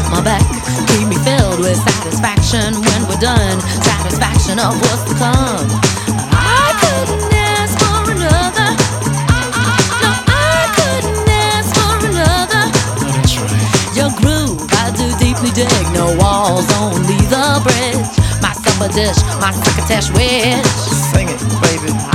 my back, keep me filled with satisfaction when we're done. Satisfaction of what's to come. I couldn't ask for another. No, I couldn't ask for another. Oh, that's right. Your groove, I do deeply dig. No walls, only the bridge. My supper dish, my crocketesh wish. Sing it, baby.